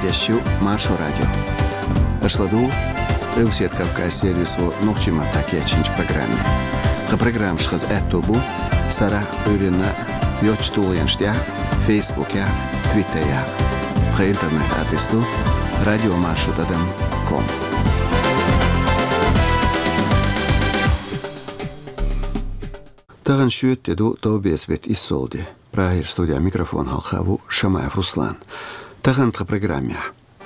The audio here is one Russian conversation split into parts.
Ящу Маршо радио. Ашладу Рилсет Кавказ сервису Нохчима такячинч программе. Программ шхаз эттобу Сара Урина Йочтулянштя Фейсбуке, Твиттере. По интернет-адресу radiomarshutadam.com. Таган шүйеттеду Таубесбет Иссолди. Прагир студия микрофон халхаву Шамаев Руслан. Тагантха программе.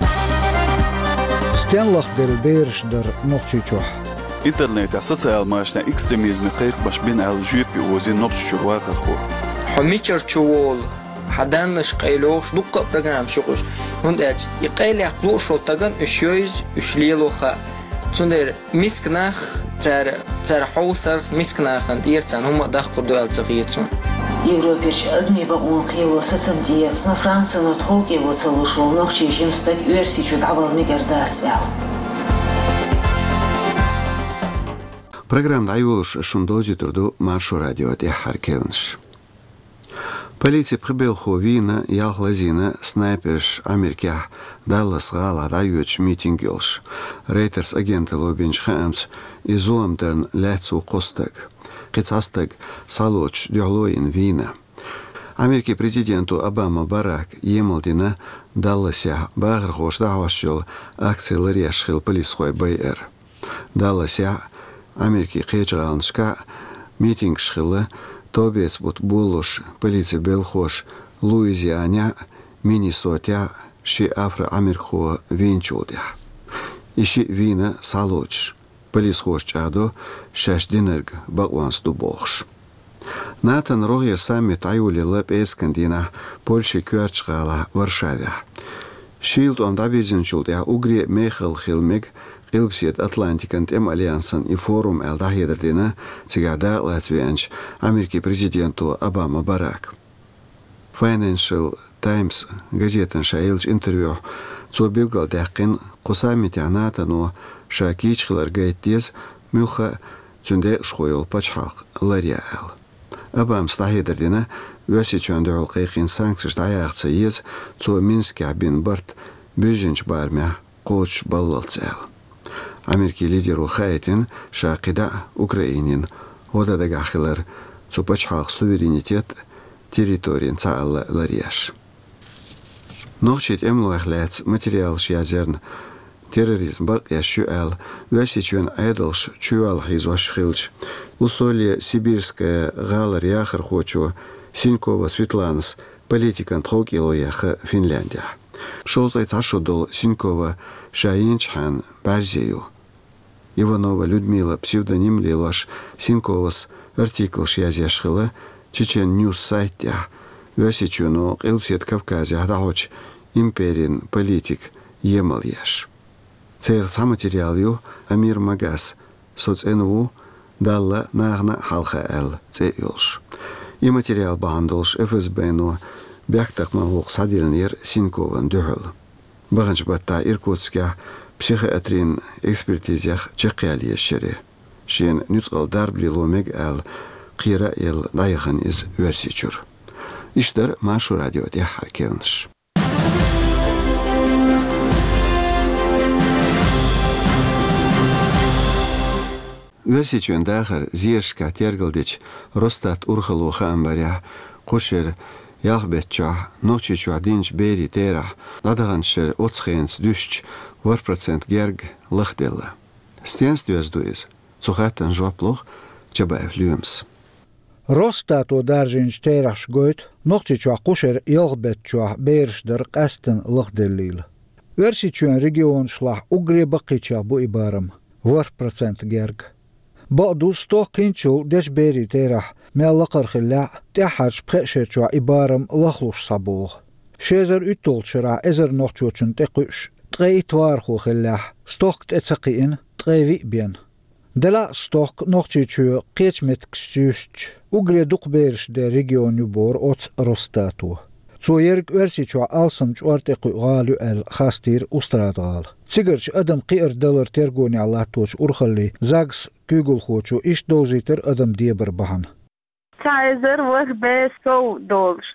Стенлах дел бершдер нохчичох. Интернет социал машна экстремизм кайр башбин ал жүйпи ози нохчичох вахарху. Хамичар чувол حدانش قيلوش دقة برنامج شغوش هنداج يقيل يقلوش روتاغن اشيوز اشليلوخا تندر مسكناخ تر حوسر مسكناخن ديرتان هم داخل دوال تغييتون Европеш адми ба он қило сацам диец на Франция но тхоки во целушол нохчи жимстак версичу давал мигардациял. Программа Айолуш Шундози турду Маршо радио де Харкелнш. Полиция прибылху вина ялхлазина снайперш Америка Даллас гала даюч митингелш. Рейтерс агенты лобинч хамс изуламдерн лецу костак. Кицастак салоч дюлоин вина. Америки президенту Обама Барак емалдина Даллася багрхош давашил акселерешхил полисхой БР. Даллася Америки кечгалншка митинг шхилы Тобец бут булуш полиция белхош Луизианя Миннесота ши афро-америко винчулдя. Иши вина салоч полисхош чадо шашдинерг багвансту бохш. Натан рогер саммит аюли лап эскандина Польши кюарчгала Варшаве. Шилд он дабизинчулдя угри мехал хилмег Илбсиет Атлантикант Альянсан и форум Элдахедердина цигада Латвианч Америки президенту Обама Барак. Financial Times газетен шаилч интервью цо билгал дякин кусамитяната но шакичхлар гайтез мюха цунде шхойл пачхалк лариал. Обам стахедердина өсичөндөл кайкин санкцияш даягца ез цо Минске бин барт бүжинч бармя коч баллалцел. Америки лидеру хайтин шақида Украинин одадагахилар цупачхалк суверенитет территорин цаалла ларияш. Нохчит эмлуахлац материал шязерн терроризм бак яшуал васичун айдалш чуал хизвашхилч усолье сибирская галар яхар хочу Синькова Светланс политикан трогило яха Финляндия. Шозай цашудол Синькова Шаинчхан Барзею. Иванова Людмила псевдоним Лилаш Синьковас артикл шязяшхила Чечен Ньюс сайтя Васичуно Илсет Кавказя Дахоч империн политик Емальяш. Цер саматериалью Амир Магас соцНУ Далла Нагна Халха Эл Цеюлш. И материал бандолш ФСБ-но Бяктахман Садилнир Синькован Дюхл. Баганч батта Иркутска психиатрин экспертизях чекалия шере. Шен нюцал дарбли ломег ал қира ел дайхан из версичур. Иштер Маршо радио де Харкелнш. Версичун дахар зиршка тергылдич Ростат урхалу хамбаря кушер Ялбетча ночичу адинч бери тера ладаганшер оцхенс дюшч 1% герг лахделла. Стенствездуиз цухатан жоплох Чабаев Люмс. Ростату даржинч тераш гойт нохчичу кушер ялбетчу бершдер кастен лахделлил. Версичун регион шлах угре бакича бу ибарам 1% герг. بعضو ستوك كينشو ديش بيري تيرح ميالقر خلا تحرش بخشرشو إبارم لخلوش صبوغ شيزر اتول شرع ازر نوخشوشن تقوش تغي توارخو خلاح ستوك تتسقين تغي ويبين دلا ستوك نوخشيشو قيش متكشتوشت وغري دوق بيرش دي ريجيون يبور اوت روستاتو Zoyerg versicho alsamch ortequ galu el khastir ustradgal. Tsigerch adam qir dollar tergoni Allah toch urkhalli zags kugul khochu ish doziter adam dieber bahan. Kaiser was beso dolstot.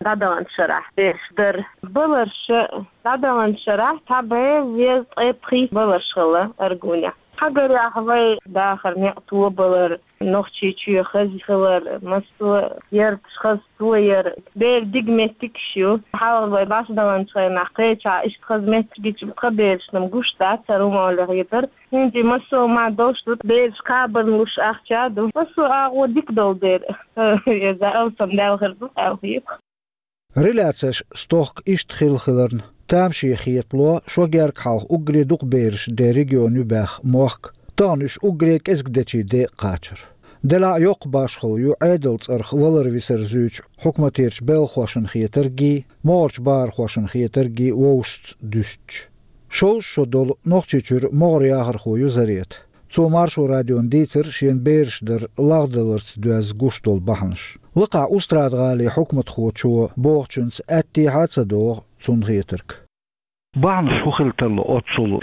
دادان شرح بيشدر بلرش دادان شرح تابعي ويز قيبخي بلرش غلا أرجونيا حقر يا حوي داخل نقطو بلر نوخشي تشي خزي خلر مسو يرتش خز توير بير ديجمتك شو حاول باش دادان شرح نحقيتش إيش خزمت جيتش بقبلش نمجوش تاثر وما ولا غير هندي مسو ما دوش بير قابل مش أخشادو مسو أغو ديك دول دير إذا أوصل داخل أو هيك ريلاتش ستوك إشت خلخلرن تامشي خيطلو شو جارك حال أجري دوق بيرش دي ريجيون يباخ موخ تانش أجريك إسقدتشي دي قاتشر دلا يوق باشخو يو عادل ترخ ولر ويسر زوج حكمتيرش بيل خوشن خيترجي مورش بار خوشن خيترجي ووست دوستش شوز شو دول نوخشيچور مور ياخر خو يوزريت تو مارشو راديون ديتر شين بيرش در لاغدلرت دوز گوشتول بحنش لقع أستراد غالي حكمت خوتشو بوغچنس أتي حادثة تون غيترك بحنش خوخلتل أتصل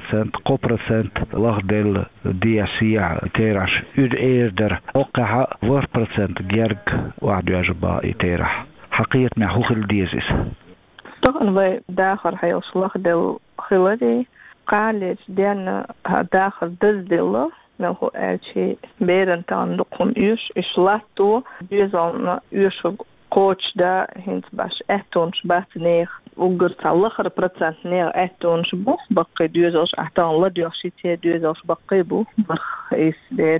10% لاغدل دياسيع تيرش ود إيردر أقع 4% جيرك وعدو يجبا تيرح حقيقة مع خوخل ديزيس طبعا داخل حيوصل لاغدل خلدي قالت دينا داخل دزدله ملهو ألشي بيرن تان لقم إيش لاتو بيزون إيش قوتش دا هنت باش أهتونش باس نيخ وقرت على 1% نيخ أهتونش بو بقي دوزوش أهتون لديوشي تي دوزوش بقي بو برخيس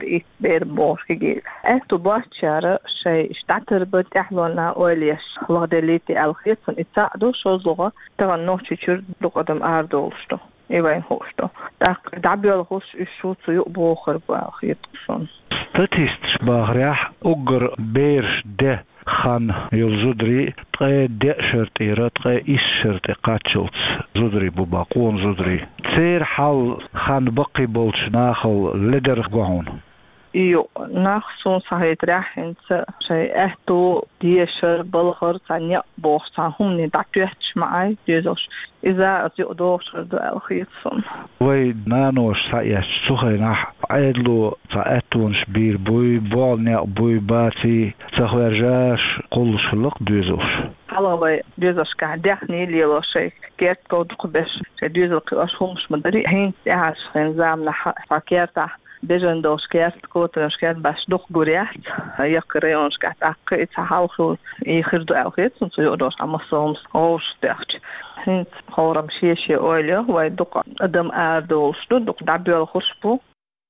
بير بوش كجيل أهتو باشارة شيء اشتعتر بتحلونا أوليش لغدليتي الخيطن اتساعدو شوزلغة تغن نوشي تشور لقدم أردولشتو إيوين خوشتو دعبيو الخوش الشوط يقبو خربو خيطشون ستاتيستش باغريح أجر بيرش ده خان يلزدري تقى ده شرطيرة تقى إيش شرطي قاتشلت زدري بباقون زدري تسير حال خان بقي بولش ناخل لدر قوعون إيو ناخصون صحيت راح انت شيء اهتو ديشر بلغر تانيا بوخ تانهم ندعتوهتش معاي ديزوش إذا أتيقدوش ردو الخيطسون وي نانوش سايش سوخي ناح عيدلو تاعتونش بير بوي بولنيا بوي باتي تاخويرجاش قولش خلق ديزوش على ديزوش كعديخني ليلو شيء كيرت كودق بش شيء ديزو قيوش همش مدري هين تاعش خنزامنا فاكيرتا بيجن دوش كيرت كوتنش كيرت باش دوخ غوريات يقريونش كات اقيت حالخو يخردو الخيط سيودوش امسومس اوش تاخت هنت خورم شيشي اوليو ويدوق ادم اردوش دوق دابيو الخشبو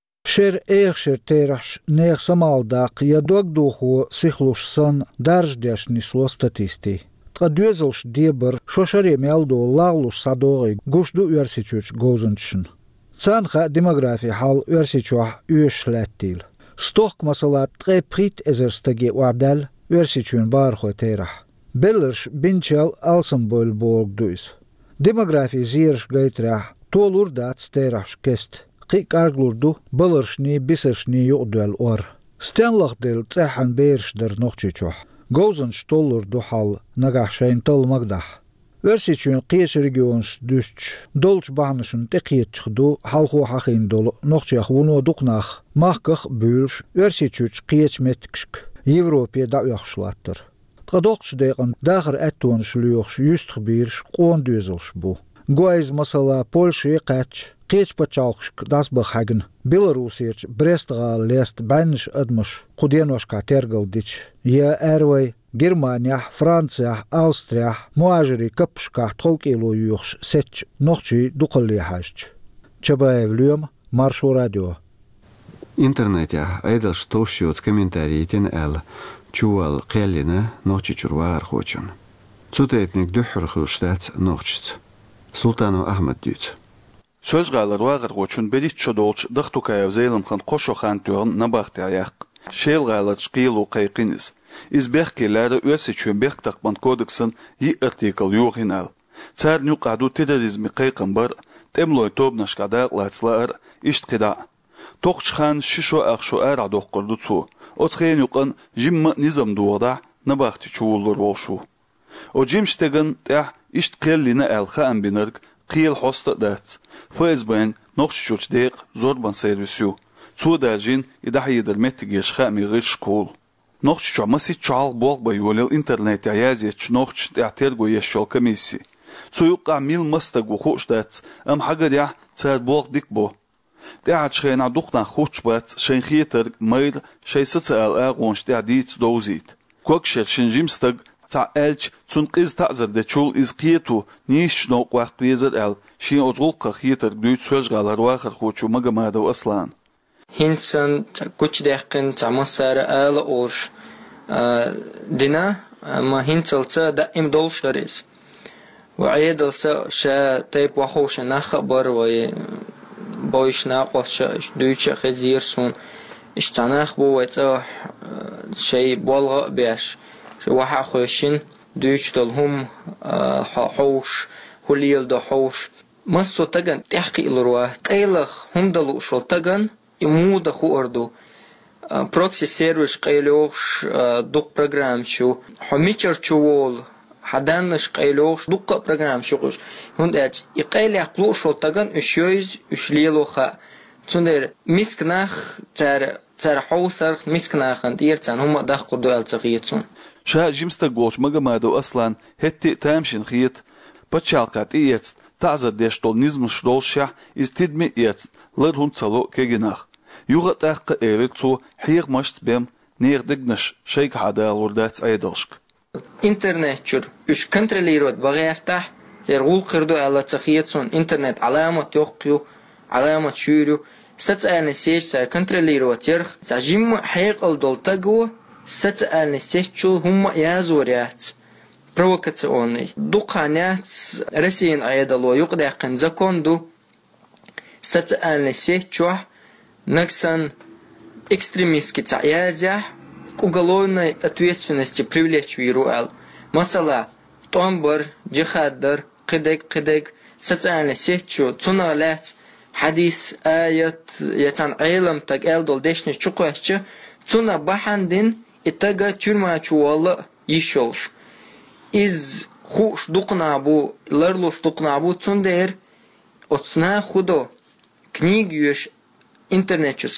شير ايخشر تيرش نيخ سمال داق يدوق دوخو سيخلوش سن درج ديش نسلو ستاتيستي تقدوزلش ديبر شوشري ميالدو لاغلوش صادوغي گوشدو يرسيچوش گوزنچن سانخا ديموغرافي حال يرسيچوح يوشلاتيل ستوك مسالات تقي بريت ازرستگي وعدل يرسيچون بارخو تيرح بلرش بنچل السنبول بورغ دويس ديموغرافي زيرش گيترح تولور دات ستيرحش كست قي كارغلوردو بلرشني بيسرشني يقدل اور ستانلخ دل تسحن بيرش در نوخچوح گوزن شتولور دو حال نگاحشين تل مقدح ورسيچون قيش ريجيونس دوستش دولش بانشن تقيتشخدو حالخو حخين دول نوخچيخ ونو دوقناخ ماخكخ بولش ورسيچوچ قيش متكشك يوروبيا داويخشلاتر تقدوقش ديقن داخر اتونش ليوخش يستخبيرش قون دوزلش بو گويز مسالا بولشي قاتش قيش بچالخشك داس بخاگن بيلاروسيرچ بريستغال ليست بانش ادمش قدينوشكا ترگل ديچ يا اروي Германия, Франция, Австрия, муажери капшка толкило юхш сеч нохчи дукаллихашч. Чабаевлюм Маршу радио. Интернете айдал штошиоц комментарийтен эл чуал қеллина нохчи чурвар хочун. Цутепник духрхыл штат нохчиц. Султану Ахмад дюц. Söz galar wagır goçun berit çodolç dıxtukayev zeylımxan qoşo xantörn nabaqti ayaq. Şel galar çqilu qayqiniz. İzbehkelerde öseçön Bergtakban kodeksin yi artikal yoğinal. Tsar nuqadu terrorizmi qayqan bar temloy tobnashkada latslar iştqida. Toqçxan şişo axşo ara doqqurdu tsu. Otsxen yuqan jimma nizam duwada nabaqti çulur bolşu. O jimstegen ya iştqellina alxa ambinarg qiyel hosta dat. FSB'n noqşuç deq zorban servisiu. Tsu dajin idahiyedel mettigesh xami g'ir shkol. نوخش مسي تشال بولق بيول الانترنت يازيتش نوخش تعترغو يشول كميسي سويقع ميل مستغو خوش دات ام حاجه ديا تاد بولق ديكبو تعاد شينا دوقنا خوش بات شين خيتر مير شي ستال اغونش تعديت دوزيت كوكشر شنجيمستغ تا الچ تنقيز تعزر دچول از قيتو نيش نوق وقت بيزر ال شين اوزغلق خيتر دوت سوجغالر واخر خوچو مگمادو اصلان هنسن كوچ دهقن تا مسار ال اوش دينا ما هنسلتا دائم دولشريز وعيدل شا تيب وحوش نخبر و بايش ناقوش دوچ خزيرسون اشتناخ بو وتا شي بولغ بيش وحا خوشين دوچ دلهم حوش هليل دو حوش مسو تغن تحقي الروا تيلخ هم دلو شو تغن يمود خو اردو بروكسي سيرفيس قيلوش دوق برنامج شو حميچر چوول حدانش قيلوش دوق برنامج شوش هونداج يقيل يقلو شو تغن اشيوز اشليلوخا تندر مسكناخ تر حوسر مسكناخن ديرتن هم داخ قدو التقيتون شا جيمستا غوش مگمادو اصلا هتي تامشن خيت بچالقات ايت تعزر ديشتول نيزم شدولشا از تدمي ايت لد هونتسالو كيگناخ يوغت اق ايرتو حيق مشت بيم نير دگنش شيك حدا لوردات ايدلشك انترنت چور اش کنترلیرود بغيرتح ترغول قردو على تقيتون انترنت علامه يوقيو علامه شورو ستسألني سيش سا کنترلیرود يرخ سجيم حيق الدولتگو ستسألني سيشو هم يازوريات провокационный духанят Россиин айдало юqdaqin законду социальный сетчух наксан экстремистский цаязя к уголовной ответственности привлечь вируал масала томбар джихаддар قدق социальный сетчу цуналат حديث آيات يتان علم تقال دول ديشنش چوقوشچ цуна бахандин итага чурма чуала يشولش из хуш дукнабу лерлуш дукнабу цундер отсна худо книг юш интернетчу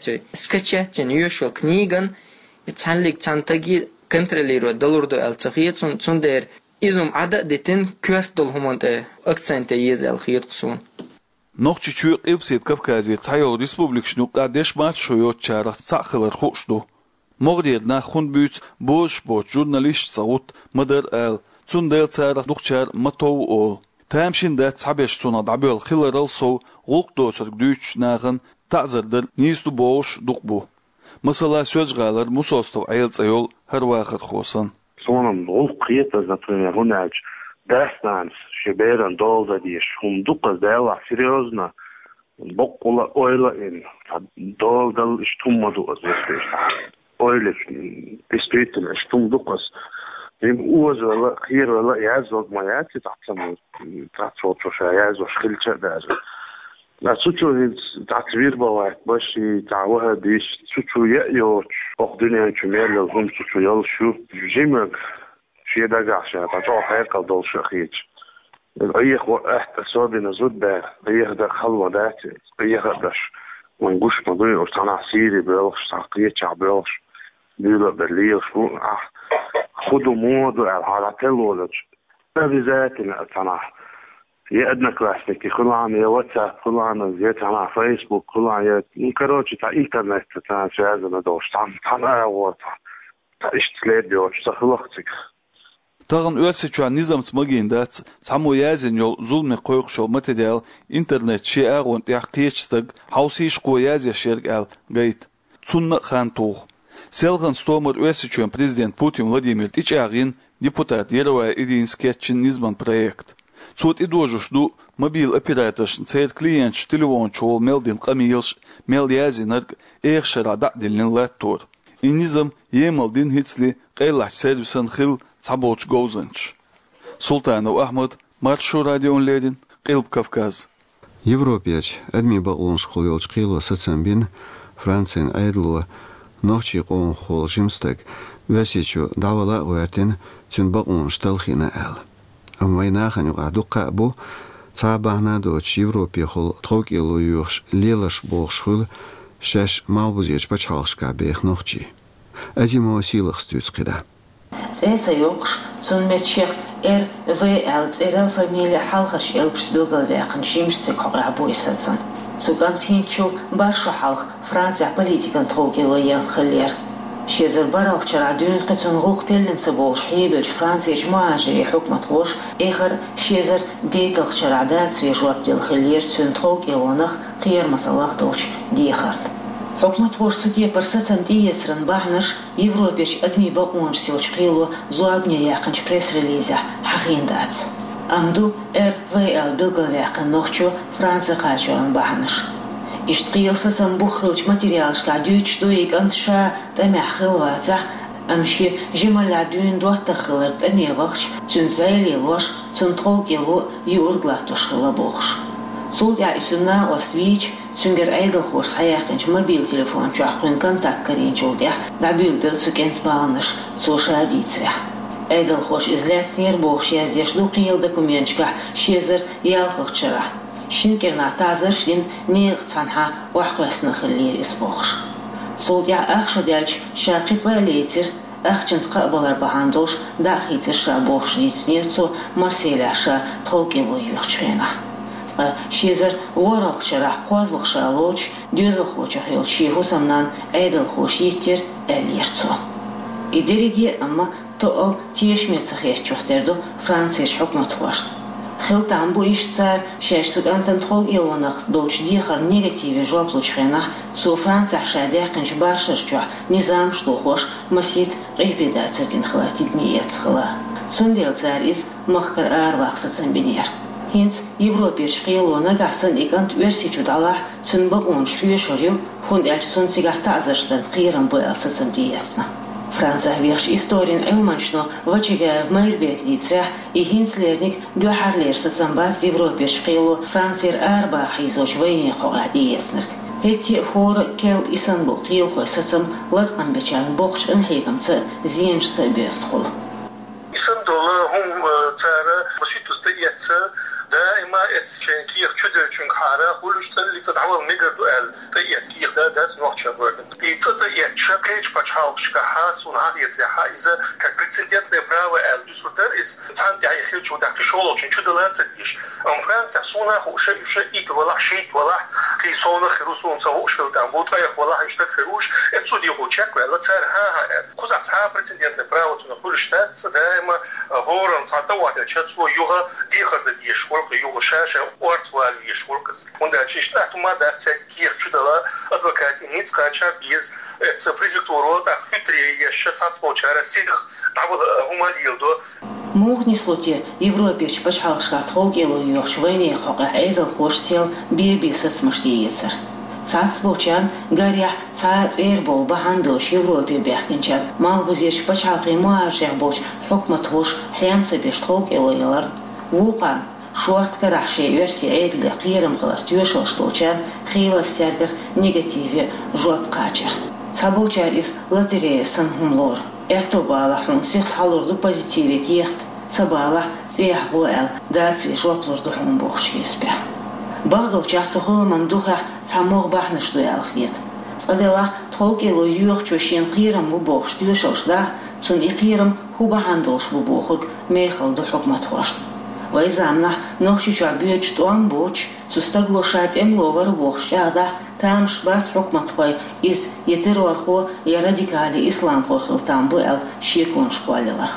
скачать юшел книган и цанлик цантаги контролирует долурду алцахиет цундер изум ада детен квертол хуманте акценте езел хиетсун نوخچ چوق ابسيد كفكازي تايو ريسبوبليك شنو قادش مات شويو چارخ تاخلر خوشدو مغدير ناخون بيت بوش جورناليست صوت مدر ال تندل تارخ دوخچار متو اول تامشين ده تابش سونا دابل خيلرال سو غوق دوسر دوچ ناغن تعزردر نيستو بوش دوقبو مثلا سوجغالر مسوستو عيل تايول هر واخد خوسن سونم غوق قيتا например هناك داستانس شبيران دولدا ديش هم دوقا دالا серьезно بقولا اويلا ان دولدل اشتومدو ازوستيش اويلف действительно اشتومدوقس им уозала خير ولا يعزوق ما ياتي تحتم تحصوت شو يعزو شخلچه داجه لا سوچو تعتبير بواك باش تعوها ديش سوچو يأيو اخدنيا كمير لهم سوچو يال شو جيمك شي داغاشا تاعو حيقل دول شخيج ايخ واحت صابنا زود ده ايخ ده خلوه داتي ايخ داش ونقوش مضي وستانا سيري بيلش تعقية شعبيلش بيلا برليل شو خدو مودو على تلولج بذات انا يأدنا كلاسيكي خلعنا يا واتساب خلعنا زيتنا فيسبوك خلعنا كروتشي تاع انترنت تاع شازنا دوش تاع واتساب تاع اشتلاد دوش تخلقتك تاغن öğretmen nizam smaginde samu yazın yol zulme koyuqşol material internet şi ağon taqiyçtag hausiş qoyaz yaşer al gayt sunna xantuq selgan stomer öğretmen prezident Putin Vladimir Ichagin депутат Ерва Идинскетчин низман проект Цот идожушду мобил операторшн цейр клиент телефон чол мелдин qamilsh мелязинер эхшара дадилин латтор инизм емалдин хитсли qeylach servisen xil Taboch Gozanch. Sultanov Ahmad, Маршу радионледин, Qilb Kafkaz. Европеч, адми баун школёлч qilo сацамбин, Францин айдло, нохчи qon xol jimstak, весичу давала уертин, тюн баун шталхина ал. Амвайнахан юqadu qabo, цабахна доч Европе xol трокило юхш лелаш бохшхул, шаш малбузеч бачалшка бех нохчи. أزيمو سيلخ ستوتقدا Цеца ёкш цунметчех РВЛ церел фамилия халхаш элпс билгалвяқын шимшсек хоғабойсацын. Цугантинчу барша халх Франция политикан толгело ялхалер. Шезер барал вчера дюнт кацун гухтелленца болш хебелш Франция жмаажи хукмат хош эхар шезер дейтал вчера дац режуап делхалер цун толгелонах хер масалах долч дехарт. حكمت ورسودية برساتن ديسرن باعنش يوروبيش أدمي باقونش سيوش قيلو زواجنيا ياقنش بريس ريليزة حقين دات أمدو RVL بلغل ياقن نوخشو فرانسا قاچورن باعنش إشتقيل ساتن بوخلوش ماتريالش قاديوش دويق أنتشا تامي حخلواتح أمشي جمال عدوين دوات تخلر تامي وخش تنزايلي لوش تنطوغيلو يورغلاتوش خلابوخش صوت يعيسونا وستويش سنجر أيضا خوش حياقنش موبيل تليفون شاقون كونتاكت كرين جولديح دعبيل بلتو كنت بالنش سوشا ديتسيح أيضا خوش إزلات سنير بوخش يازيش دو قيل دكومينشكح شيزر يالخوخ شرح شنكر نعتازر شلين نيغ تسانحا وحقوسنا خلير إسبوخش صوت يع أخشو ديالش شاقيت غاليتر أخشنس قابل بهاندوش داخيتر شابوخش ديتسنيرتو مرسيلا شا توقيلو يوخشينا شيزر ورق شرح قوازلق شالوش ديوزل خوش خيل شيهو سمنان عيدل خوش يتر اليرتو إدريجي أما تقل تيشميت سخيش جوحتردو فرانسيش حكمت واشت خيل تامبو إيش تسار شاشتوك أنتن تخوغ إلونق دولش ديخر نيجاتيفي جوابلوش خيناح سو فرانسيح شاديقنش بارشر جوح نظام شلوخوش مسيت غيبيدات سركن خلاتي دميات خلا سنديل تسار إز مخكر آرواقصة سنبينير هنس يوروبيش قيلونا قحسن إيقانت ويرسيجو دالح تنبغون شويشوريو هون ألسون سيقاح تعزرشتن قيران بوالسة سمدياتنا فرانسا ويخش إستورين علمانشنو وچيقايف مايربيك ديتسرح هنس ليرنيك دو حرلير ستنبات يوروبيش قيلو فرانسير أربع حيزوش ويني خوغادياتنر هيتي خور كيل إسانبو قيل خو ستم لدقن بچان بوخش انحيقم تا زينج سبيست خول إساندولا هم تارا مسيتوست يتسا دائما اتشنكير تشدل چونك حارة قولوش تلي تدعوال نيجر دوال تيتكير داس نوخشا بردن يتتا يتشاكيج بچهاوش كحاس ونهاية لحا إذا كقريتسنديات نبراوة آل دوسو در إز تانتي عيخيل جو داك شولو چون چدلات تديش أم فرانسا سونا خوشا يوشا إيت ولا شيت ولا قي سونا خروسون سووش فلدان بوطايخ ولا يشتك خروش اتسو دي خوشاك ولا تار ها كوزا تها قريتسنديات نبراوة تنقولش تاتس دائما هورن تاتوات يتشاتسو يوغا ديخر ديش يوغ شاشة أورتوال يشولكس وندا تشيشنا توما دا تسكير چدلا أدوكاتي نيتس قاچا بيز префектуру так хитрее еще цацмочара сидх дабл хуман йилдо موغني صوتي يوروبيش بشحالشكا تخوغيلو يوخشويني خوغا عيدل خوشسيل بيبي ستمشتييتر цац болчан гарях цац эрбол бахандош Европе бехкинчан малбузеш пачалқи муашех болч хукмат хош хямца беш тхоғелойлар вулқан шуарт караши версия эйдле қиерім қылар тюешалштолчан хила сәргір негативе жоп қачар цаболчар из лотерея санхумлор эртобала хун сихс халурду позитиве киехт цабала цех гуэл даци жоплорду хун бохчиеспе Багдол чахцохло мандуха цамог бахнаш дуялхвет. Цадела тхоукело юхчошин қирам бубохш тюшошда цун иқирам хубахандолш бубохук мехал ду хукмат хошт. Вайзамнах нохчича бюч туан боч цустаглошат эмловар бохшада тамш бас хукмат хой из етерорхо я радикали ислам хохил там буэл шекон школелар.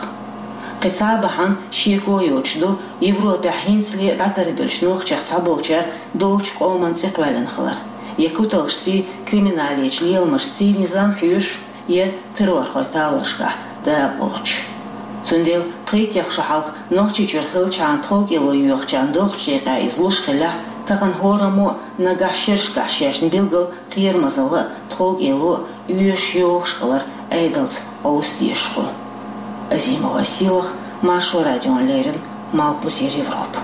قصابحن شيكو يوجدو يوروبا حينسلي عتربلش نوخ صابوچا دوچ قومن سقوالن خلر يكوتلشسي كريميناليچ ليلمشسي نظام حيوش يه ترور خوتالشكا دا بوچ سندل بريتيخ شحالق نوخچي چرخلچان توگيلو يوخچان دوخچيقا излушхلا تغن هورمو نغاششكا شيشن билгыл قيرمазалы توگيلو يوش يوخшхлар айдалц аустиешхол Азимова силах, Машу Радион Лерин, Малкусир Европа.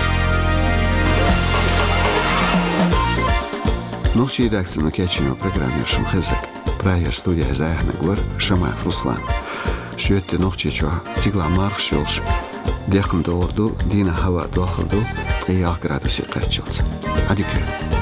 Нохчи редакцию кеченю программе Шамхезек. Прайер студия Заяхна Гвар, Шамаев Руслан. Шуетте нохчи чо, стигла Марх Шулш. Дехм до орду, Дина Хава дохлду, 3 градуси качелся. Адикю.